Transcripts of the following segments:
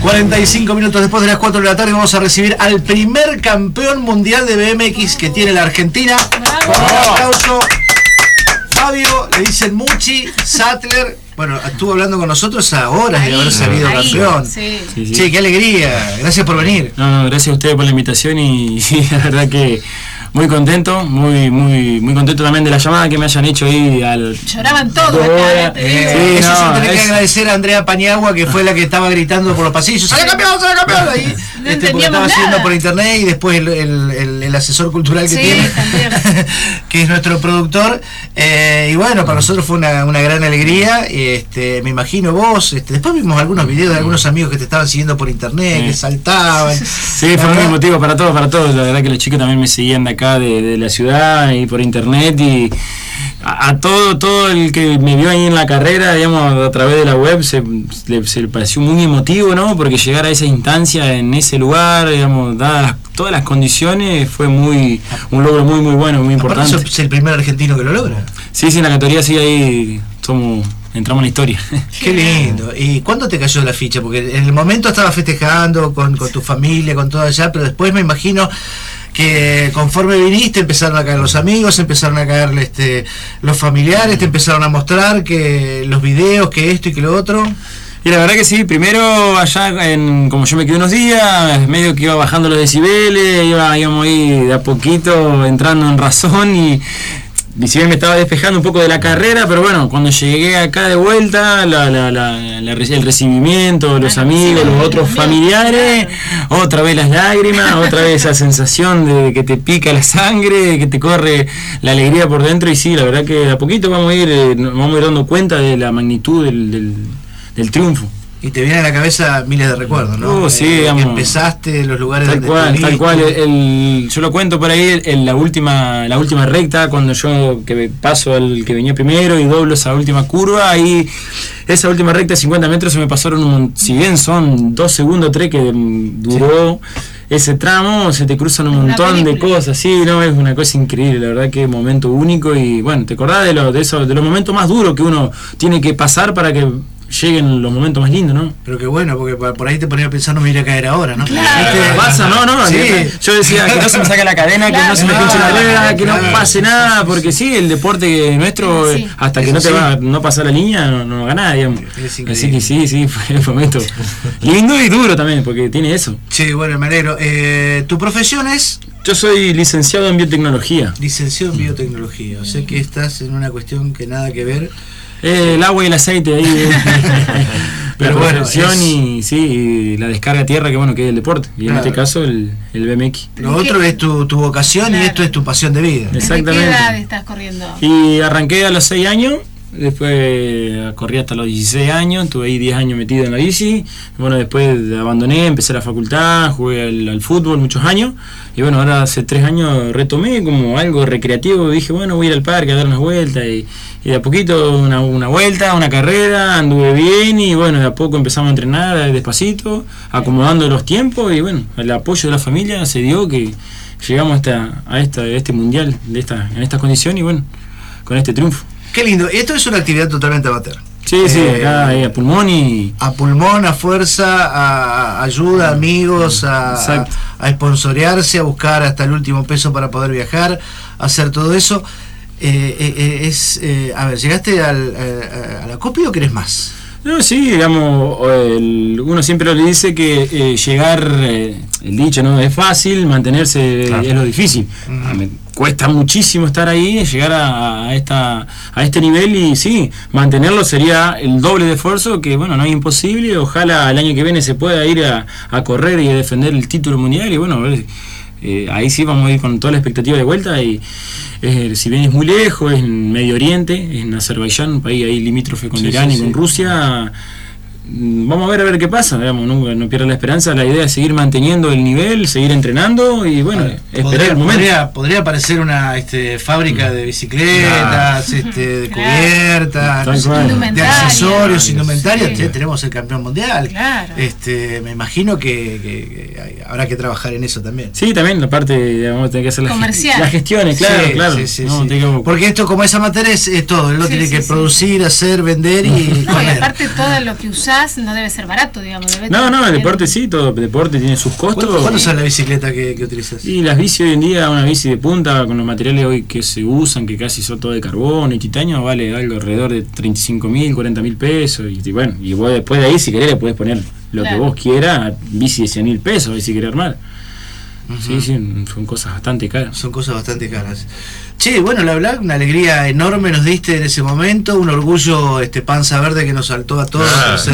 45 minutos después de las 4 de la tarde vamos a recibir al primer campeón mundial de BMX que tiene la Argentina. ¡Bravo! Un aplauso. Fabio, le dicen Muchi, Sattler. Bueno, estuvo hablando con nosotros a horas de haber salido campeón. Sí. Che, qué alegría. Gracias por venir. No, gracias a ustedes por la invitación y la verdad que muy contento, muy contento también de la llamada que me hayan hecho ahí al... Lloraban todos acá, eso se lo tenés que agradecer a Andrea Paniagua, que fue la que estaba gritando por los pasillos. ¡Sale campeón! Ahí, porque estaba haciendo por internet, y después el asesor cultural que tiene, que es nuestro productor. Y bueno, para nosotros fue una gran alegría. Me imagino vos, después vimos algunos videos de algunos amigos que te estaban siguiendo por internet, que saltaban. Sí, fue muy emotivo para todos. La verdad que los chicos también me seguían de acá de la ciudad y por internet, y a todo el que me vio ahí en la carrera, digamos, a través de la web, se le pareció muy emotivo, ¿no? Porque llegar a esa instancia en ese lugar, digamos, dadas todas las condiciones, fue un logro muy bueno, muy importante. Aparte, sos el primer argentino que lo logra. Sí, en la categoría sí, ahí entramos en la historia. Qué lindo. ¿Y cuándo te cayó la ficha? Porque en el momento estabas festejando con tu familia, con todo allá, pero después me imagino que conforme viniste empezaron a caer los amigos, empezaron a caer los familiares, te empezaron a mostrar que los videos, que esto y que lo otro. Y la verdad que sí, primero allá, como yo me quedé unos días, medio que iba bajando los decibeles, íbamos ahí de a poquito entrando en razón, y si bien me estaba despejando un poco de la carrera, pero bueno, cuando llegué acá de vuelta, el recibimiento, los amigos, los otros familiares, otra vez las lágrimas, otra vez esa sensación de que te pica la sangre, que te corre la alegría por dentro. Y sí, la verdad que de a poquito vamos a ir dando cuenta de la magnitud del triunfo. Y te vienen a la cabeza miles de recuerdos, ¿no? Sí, digamos, empezaste, los lugares tal cual. Yo lo cuento por ahí en la última recta, cuando yo que paso al que venía primero y doblo esa última curva, ahí esa última recta de 50 metros se me pasaron, si bien son 2 segundos 3 que duró ese tramo, se te cruzan un montón de cosas, sí, no, es una cosa increíble, la verdad que es un momento único. Y bueno, te acordás de los momentos más duros que uno tiene que pasar para que lleguen los momentos más lindos, ¿no? Pero qué bueno, porque por ahí te ponía a pensar, no me iré a caer ahora, ¿no? Claro. Pasa, no. Sí. Yo decía que no se me saque la cadena, que no se me pinche la rueda, que no pase nada, porque sí, el deporte nuestro, hasta que no pasa la línea, no gana, digamos. Así que sí, fue un momento lindo y duro también, porque tiene eso. Sí, bueno, me alegro. ¿Tu profesión es? Yo soy licenciado en biotecnología. Licenciado en biotecnología, o sea que estás en una cuestión que nada que ver. El agua y el aceite ahí, pero la producción y la descarga a tierra, que es el deporte, y en este caso el BMX. Lo otro es tu vocación, y esto es tu pasión de vida. Exactamente. ¿De qué edad estás corriendo? Y arranqué a los 6 años, después corrí hasta los 16 años, estuve ahí 10 años metido en la bici. Bueno, después abandoné, empecé la facultad, jugué al fútbol muchos años, y bueno, ahora hace 3 años retomé como algo recreativo. Dije, bueno, voy a ir al parque a dar unas vueltas, y de a poquito una vuelta, una carrera, anduve bien, y bueno, de a poco empezamos a entrenar despacito, acomodando los tiempos, y bueno, el apoyo de la familia se dio que llegamos a este mundial en estas condiciones, y bueno, con este triunfo. Qué lindo. Esto es una actividad totalmente amateur. Sí, acá a pulmón y... A pulmón, a fuerza, a ayuda, amigos, a sponsorearse, a buscar hasta el último peso para poder viajar, a hacer todo eso. A ver, ¿llegaste al acopio o querés más? No, sí, digamos, uno siempre le dice que llegar, el dicho, ¿no? Es fácil, mantenerse es lo difícil. Me cuesta muchísimo estar ahí, llegar a este nivel, y sí, mantenerlo sería el doble de esfuerzo, que bueno, no es imposible. Ojalá el año que viene se pueda ir a correr y a defender el título mundial, y bueno, a ver, ahí sí vamos a ir con toda la expectativa de vuelta. Y si bien es muy lejos, es en Medio Oriente, en Azerbaiyán, un país ahí limítrofe con Irán y con Rusia. Vamos a ver qué pasa, digamos, no pierda la esperanza. La idea es seguir manteniendo el nivel, seguir entrenando, y bueno, esperar el momento. Podría parecer una fábrica de bicicletas, de cubiertas, de accesorios, indumentarias. Tenemos el campeón mundial. Claro. Me imagino que habrá que trabajar en eso también. Sí, también la parte, vamos a tener que hacer las gestiones, claro. Sí. Porque esto, como es amateur, es todo. Él lo tiene que producir, hacer, vender y comer. Y aparte todo lo que usás, pagás no debe ser barato, digamos. No, el deporte sí, todo deporte tiene sus costos. ¿Cuánto sale la bicicleta que utilizas? Y las bici hoy en día, una bici de punta con los materiales hoy que se usan, que casi son todo de carbono y titanio, vale algo alrededor de 35.000, 40.000 pesos. Y bueno, y vos después de ahí, si querés, le podés poner lo que vos quieras, bici de 100.000 pesos, si querés armar. Sí, son cosas bastante caras. Son cosas bastante caras. Che, bueno, la verdad, una alegría enorme nos diste en ese momento, un orgullo, Panza Verde, que nos saltó a todos por ser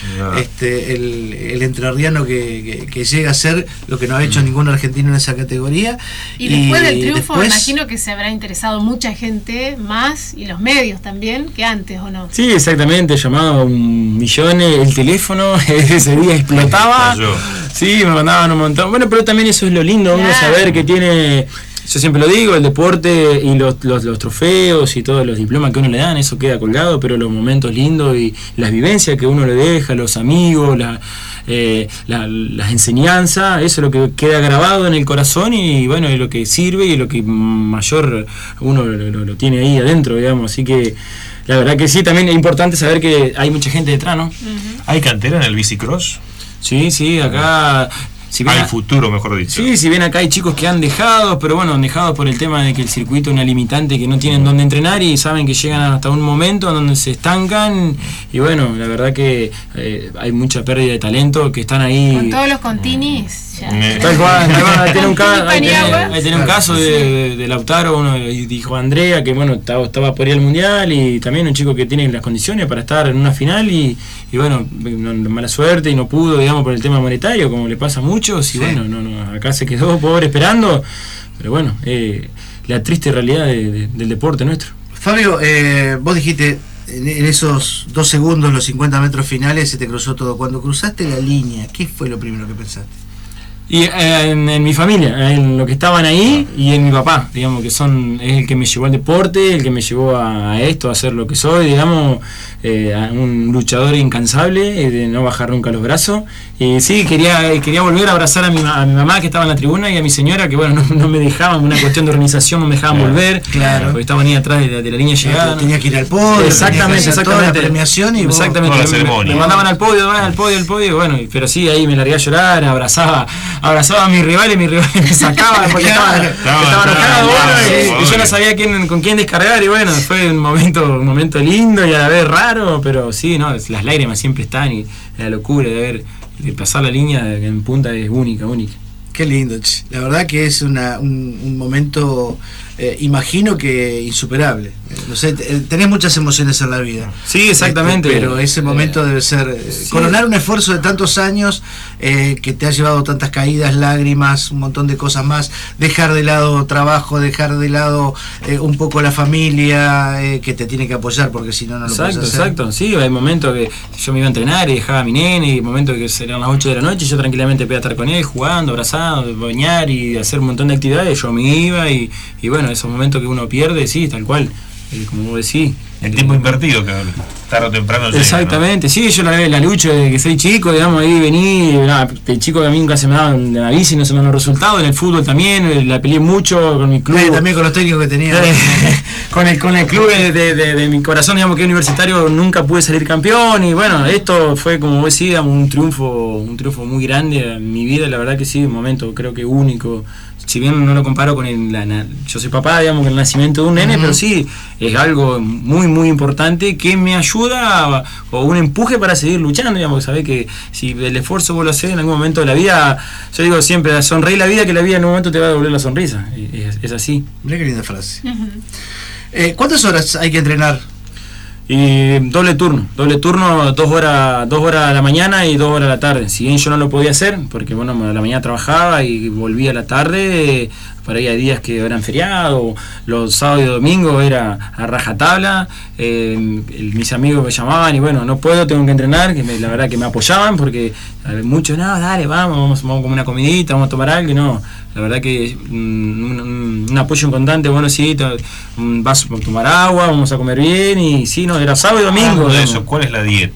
el entrerriano que llega a ser lo que no ha hecho ningún argentino en esa categoría. Y después del triunfo, me imagino que se habrá interesado mucha gente más, y los medios también, que antes, ¿o no? Sí, exactamente, llamado millones, el teléfono ese día explotaba. Sí, me mandaban un montón. Bueno, pero también eso es lo lindo, uno saber que tiene... Yo siempre lo digo, el deporte y los trofeos y todos los diplomas que uno le dan, eso queda colgado, pero los momentos lindos y las vivencias que uno le deja, los amigos, las enseñanzas, eso es lo que queda grabado en el corazón y bueno, es lo que sirve y lo que mayor uno lo tiene ahí adentro, digamos. Así que la verdad que sí, también es importante saber que hay mucha gente detrás, ¿no? ¿Hay cantera en el bicicross? Sí, acá... Si bien al futuro, mejor dicho. Sí, si bien acá hay chicos que han dejado, pero bueno, han dejado por el tema de que el circuito es una limitante, que no tienen dónde entrenar y saben que llegan hasta un momento en donde se estancan y bueno, la verdad que hay mucha pérdida de talento que están ahí. Con todos los continis. Tal cual, ahí tiene un caso de Lautaro, uno dijo Andrea, que bueno, estaba por ir al mundial y también un chico que tiene las condiciones para estar en una final y bueno, mala suerte y no pudo, digamos, por el tema monetario, como le pasa a muchos y bueno, acá se quedó pobre esperando, pero bueno, la triste realidad del deporte nuestro. Fabio, vos dijiste en esos 2 segundos, los 50 metros finales, se te cruzó todo. Cuando cruzaste la línea, ¿qué fue lo primero que pensaste? Y en mi familia, en lo que estaban ahí y en mi papá, digamos, que es el que me llevó al deporte, el que me llevó a esto, a ser lo que soy, digamos, un luchador incansable, de no bajar nunca los brazos. Y sí, quería volver a abrazar a mi mamá que estaba en la tribuna y a mi señora, que bueno, no me dejaban, una cuestión de organización, no me dejaban volver, porque estaban ahí atrás de la línea llegada. Tenía que ir al podio, exactamente, toda la premiación y exactamente, toda la ceremonia. Me mandaban al podio, bueno, pero sí, ahí me largué a llorar, abrazaba a mis rivales me sacaban porque estaba enojado, y yo no sabía con quién descargar y bueno, fue un momento lindo y a la vez raro, pero sí, no, las lágrimas siempre están y la locura de pasar la línea en punta es única. Qué lindo, la verdad que es un momento, imagino que insuperable. No sé, tenés muchas emociones en la vida. Sí, exactamente. Pero ese momento debe ser coronar un esfuerzo de tantos años que te ha llevado tantas caídas, lágrimas, un montón de cosas más. Dejar de lado trabajo, dejar de lado un poco la familia que te tiene que apoyar porque si no lo puedes hacer. Exacto. Sí, hay momentos que yo me iba a entrenar y dejaba a mi nene y momentos que serían las 8 de la noche y yo tranquilamente podía estar con él jugando, abrazado, bañar y hacer un montón de actividades. Yo me iba y bueno, esos momentos que uno pierde, sí, tal cual. Como vos decís, el tiempo invertido que tarde o temprano llega, exactamente, ¿no? Sí, yo la lucho desde que soy chico, digamos, ahí vení, el chico que a mí nunca se me daba en la bici, no se me dan los resultados, en el fútbol también, la peleé mucho con mi club. También con los técnicos que tenía. con el club de mi corazón, digamos, que es universitario, nunca pude salir campeón y bueno, esto fue, como vos decís, un triunfo muy grande en mi vida, la verdad que sí, un momento creo que único. Si bien no lo comparo con yo soy papá, digamos, con el nacimiento de un nene, pero sí, es algo muy, muy importante que me ayuda o un empuje para seguir luchando, digamos, sabés que si el esfuerzo vos lo haces en algún momento de la vida, yo digo siempre, sonreí la vida, que la vida en un momento te va a devolver la sonrisa, es así. Mirá qué linda frase. ¿Cuántas horas hay que entrenar? Y doble turno, 2 horas a la mañana y 2 horas a la tarde. Si bien yo no lo podía hacer, porque bueno, a la mañana trabajaba y volvía a la tarde, por ahí hay días que eran feriados, los sábados y domingos era a rajatabla, mis amigos me llamaban y bueno, no puedo, tengo que entrenar, la verdad que me apoyaban porque muchos, no, dale, vamos a comer una comidita, vamos a tomar algo, y no, la verdad que un apoyo constante, bueno, sí, vas a tomar agua, vamos a comer bien y sí, no, era sábado y domingo. De eso, ¿cuál es la dieta?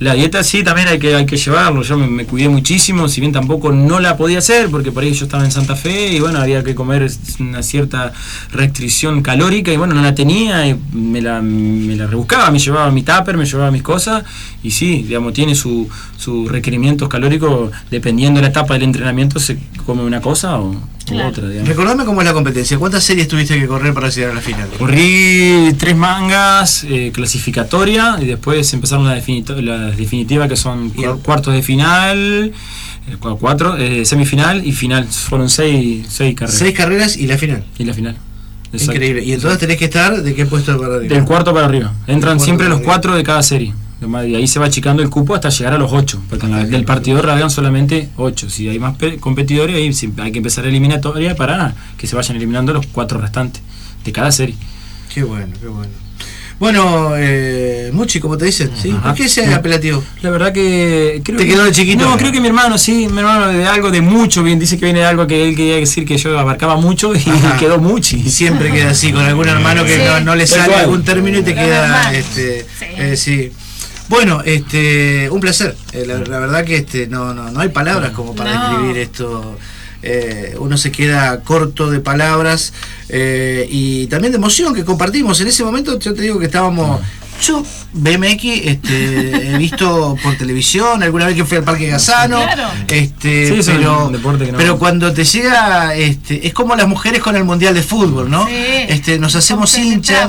La dieta sí, también hay que llevarlo. Yo me cuidé muchísimo, si bien tampoco no la podía hacer, porque por ahí yo estaba en Santa Fe y bueno, había que comer una cierta restricción calórica y bueno, no la tenía y me la rebuscaba, me llevaba mi tupper, me llevaba mis cosas y sí, digamos, tiene sus requerimientos calóricos, dependiendo de la etapa del entrenamiento se come una cosa o otra, digamos. Recordame cómo es la competencia, ¿cuántas series tuviste que correr para llegar a la final? Corrí 3 mangas, clasificatoria, y después empezaron las definitivas que son cuartos de final, 4, semifinal y final. Fueron 6 carreras. 6 carreras y la final. Exacto. Increíble. Y entonces tenés que estar ¿de qué puesto para arriba? Del cuarto para arriba. Entran siempre los 4 de cada serie. Y ahí se va achicando el cupo hasta llegar a los 8, porque del partidor radian solamente 8. Si hay más competidores, ahí hay que empezar la eliminatoria para que se vayan eliminando los 4 restantes de cada serie. Qué bueno. Bueno, Muchi, como te dicen, ¿sí? ¿Por qué ese apelativo? La verdad que creo ¿Te quedó de chiquito? No, creo que mi hermano de algo de mucho, bien dice que viene de algo que él quería decir que yo abarcaba mucho y quedó Muchi. Siempre queda así, con algún hermano que no le sale algún término y te queda, sí. Bueno, un placer. La verdad que no hay palabras como para describir esto. Uno se queda corto de palabras y también de emoción que compartimos. En ese momento yo te digo que estábamos... Yo BMX he visto por televisión, alguna vez que fui al Parque Gazano, pero cuando te llega, es como las mujeres con el Mundial de Fútbol, ¿no? Sí, nos hacemos hinchas,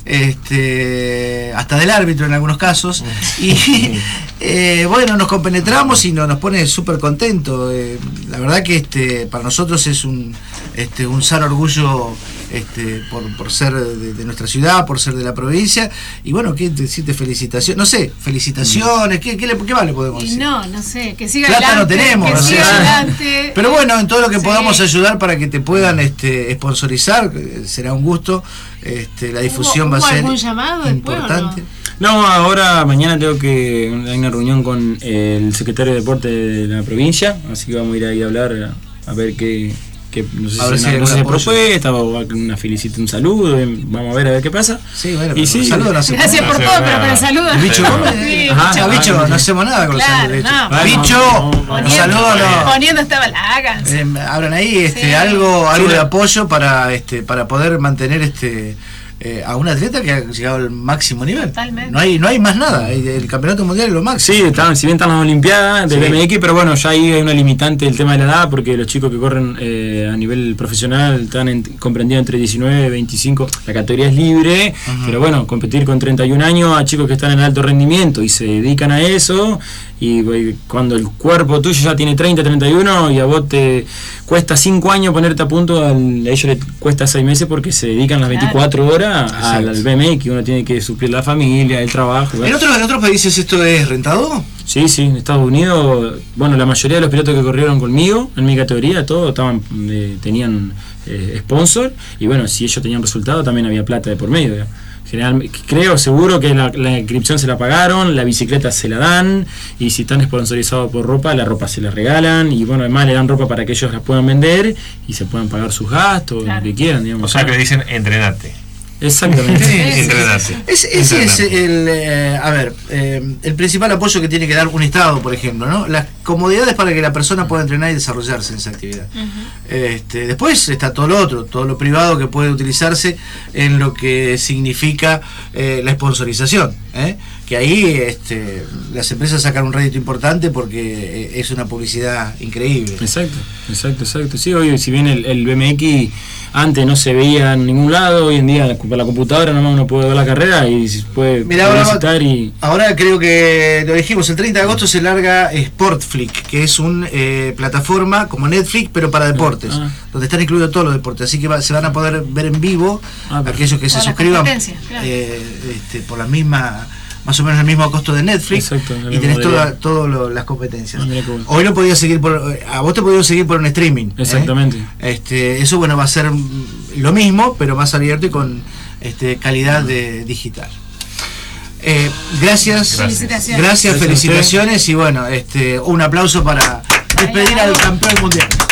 hasta del árbitro en algunos casos, y bueno, nos compenetramos y nos pone súper contentos. La verdad que para nosotros es un sano orgullo por ser de nuestra ciudad, por ser de la provincia, y bueno, ¿qué decirte? Felicitaciones, no sé, felicitaciones, ¿qué más le podemos decir? No sé, que siga plata adelante, no tenemos, que siga adelante. Pero bueno, en todo lo que podamos ayudar para que te puedan sponsorizar, será un gusto. La difusión va a ser algún llamado importante. No, ahora mañana hay una reunión con el secretario de Deporte de la provincia, así que vamos a ir ahí a hablar a ver qué no sé si hay propuesta o un saludo, vamos a ver qué pasa. Sí, bueno, y sí, saludo no hacemos. Gracias por todo, pero para saludar. El bicho bicho, no hacemos nada con los saludos. Bicho, saludos poniendo esta balaga. Abran ahí algo de apoyo para poder mantener a un atleta que ha llegado al máximo nivel. Totalmente. No hay más nada. El campeonato mundial es lo máximo. Sí, si bien están las Olimpiadas de BMX, pero bueno, ya ahí hay una limitante el tema de la edad, porque los chicos que corren a nivel profesional están comprendidos entre 19 y 25. La categoría es libre, pero bueno, competir con 31 años a chicos que están en alto rendimiento y se dedican a eso, y cuando el cuerpo tuyo ya tiene 30, 31 y a vos te cuesta 5 años ponerte a punto, a ellos les cuesta 6 meses porque se dedican las 24 horas al BMX, uno tiene que suplir la familia, el trabajo. ¿En otros países esto es rentado? Sí, en Estados Unidos, bueno, la mayoría de los pilotos que corrieron conmigo, en mi categoría, todos tenían sponsor, y bueno, si ellos tenían resultado también había plata de por medio. Seguro que la inscripción se la pagaron, la bicicleta se la dan, y si están sponsorizados por ropa, la ropa se la regalan, y bueno, además le dan ropa para que ellos las puedan vender y se puedan pagar sus gastos, lo que quieran, digamos. O sea, que le dicen entrenate. Exactamente. Ese es el principal apoyo que tiene que dar un Estado, por ejemplo, ¿no? Las comodidades para que la persona pueda entrenar y desarrollarse en esa actividad. Después está todo lo otro, todo lo privado que puede utilizarse en lo que significa la sponsorización, que ahí las empresas sacan un rédito importante porque es una publicidad increíble. Exacto. Sí, hoy, si bien el BMX antes no se veía en ningún lado, hoy en día por la computadora nomás uno puede ver la carrera y puede visitar. Ahora creo que lo dijimos, el 30 de agosto se larga Sportflick, que es una plataforma como Netflix pero para deportes, donde están incluidos todos los deportes, así que se van a poder ver en vivo aquellos que se suscriban por la misma, más o menos el mismo costo de Netflix. Exacto, y tenés todas las competencias. Hoy lo podías seguir a vos te podías seguir por un streaming. Exactamente. Eso bueno va a ser lo mismo, pero más abierto y con calidad digital. Gracias, felicitaciones y bueno, un aplauso para despedir al campeón mundial.